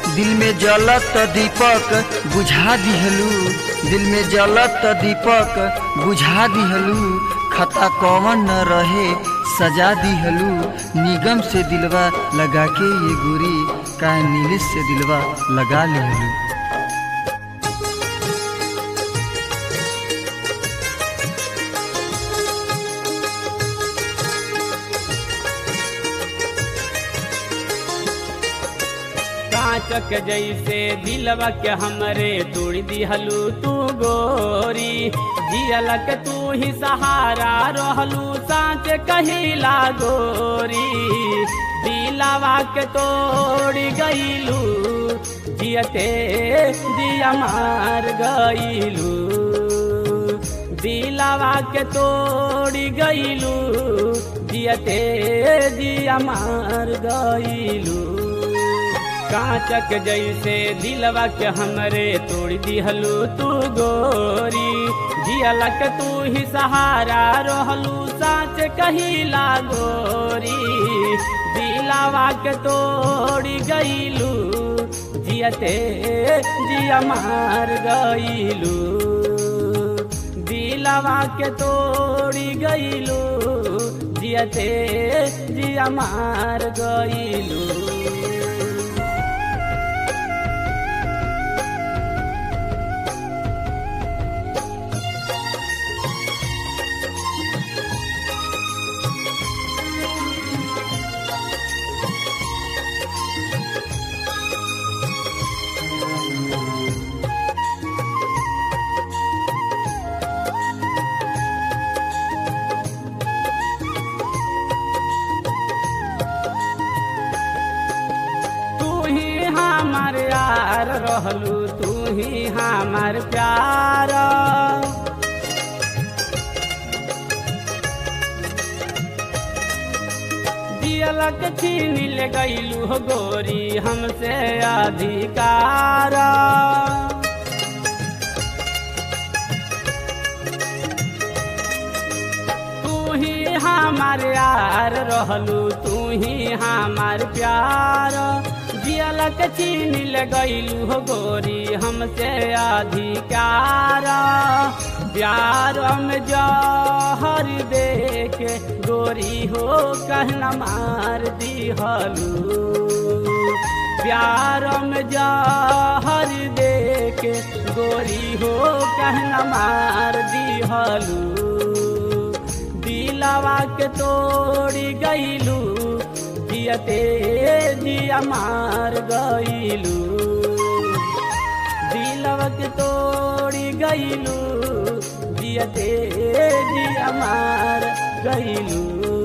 दिल में जलत दीपक बुझा दिहलू, दिल में जलत दीपक बुझा दिहलू, खता कौन न रहे सजा दिहलू। निगम से दिलवा लगा के ये गोरी का नीलिश से दिलवा लगा लिहलू। कांचक जैसे दिलवा के हमरे तोड़ दिहलू तू गोरी, जियलक तू ही सहारा रहलू साँच कहिला गोरी। दिलवा के तोड़ गईलू जियते दिया मार गईलू, दिलवा के तोड़ गईलू जियते दिया मार गईलू। कांचक जैसे दिलवा के हमरे तोड़ दिहलू तू गोरी, जियलक तू ही सहारा रहलू साँच कहिला गोरी। दिलवा के तोड़ गईलू जियते जिया मार गईलू, दिलवा के तोड़ गईलू जियते जिया मार गईलू। हमार यार रहलू तू ही हमार प्यार, दियलक छीन ले गईलू हो गोरी हमसे अधिकार। तू ही हमार यार रहलू तू ही हमार प्यार, जियलक छीन ले गईलू हो गोरी हमसे अधिकार। प्यार में जहर देके गोरी हो कहना मार दिहलू, प्यार में जहर देके गोरी हो कहना मार दिहलू। दिलवा के तोड़ गईलू जियते जिया मार गईलू, दिलवा के तोड़ गईलू जियते जिया मार गईलू।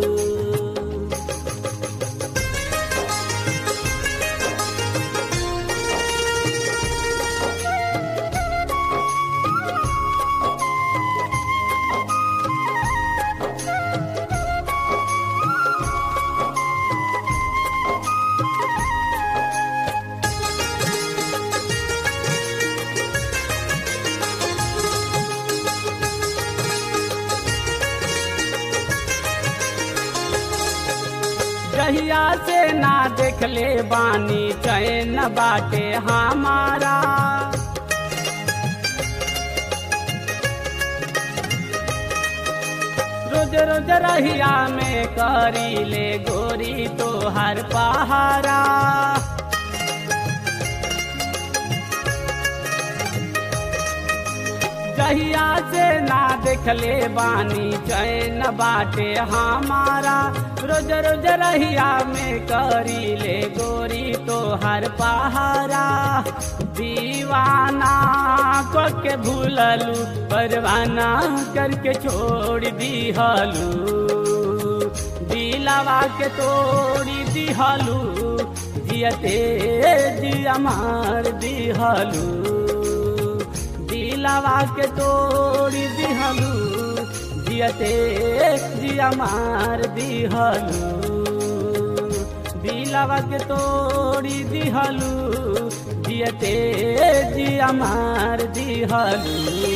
जहिया से ना देखले बानी चैन बाटे हमारा, रोज रोज रहिया में करी ले गोरी तो हर पहारा। जहिया से ना देखले बानी चैन बाटे हमारा, रोज रोज रहिया में करी ले गोरी तो हर पहारा। दीवाना को के भूललू परवाना करके छोड़ दिहलू, दिलवा के तोड़ी दिहलू जियते जिया मार दिहलू, दिलवा के तोड़ दिहलू जियते जिया मार दिहलू, दिलवा के तोड़ दिहलू जियते जिया मार दिहलू।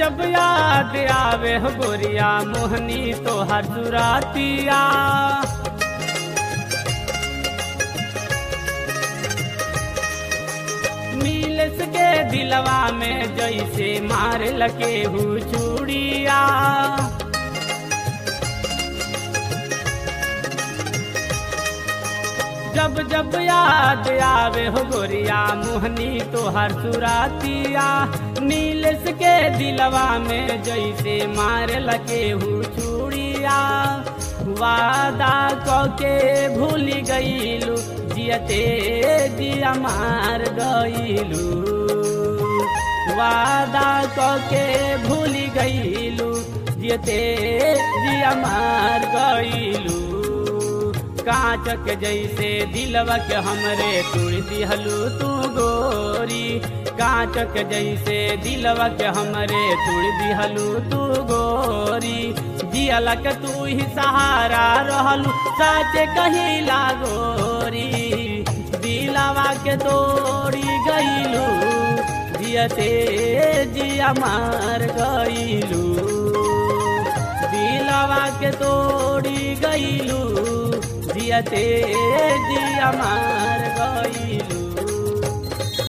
जब याद आवे हो गोरिया मोहनी तोहर सुरातिया। मिलस के दिलवा में जैसे मार लगे हु चूड़िया। जब जब याद आवे हो गोरिया मोहनी तोहर सुरातिया। नीलस के दिलवा में जैसे मार लगे हु चूड़िया। वादा के भूल गईलू जियते जिया मार गईलू। वादा के भूल गईलू जियते जिया मार गईलू। कांचक जैसे दिलवा के हमरे तोड़ दिहलू तू गोरी। कांचक जैसे दिलवा के हमरे तोड़ दिहलू तू गोरी। जियला के तू ही सहारा रहलू साचे कहिला गोरी। दिलवा के तोड़ी गईलू जियते जिया मार गईलू। दिलवा के तोड़ी गईलू जियते जिया मार गईलू।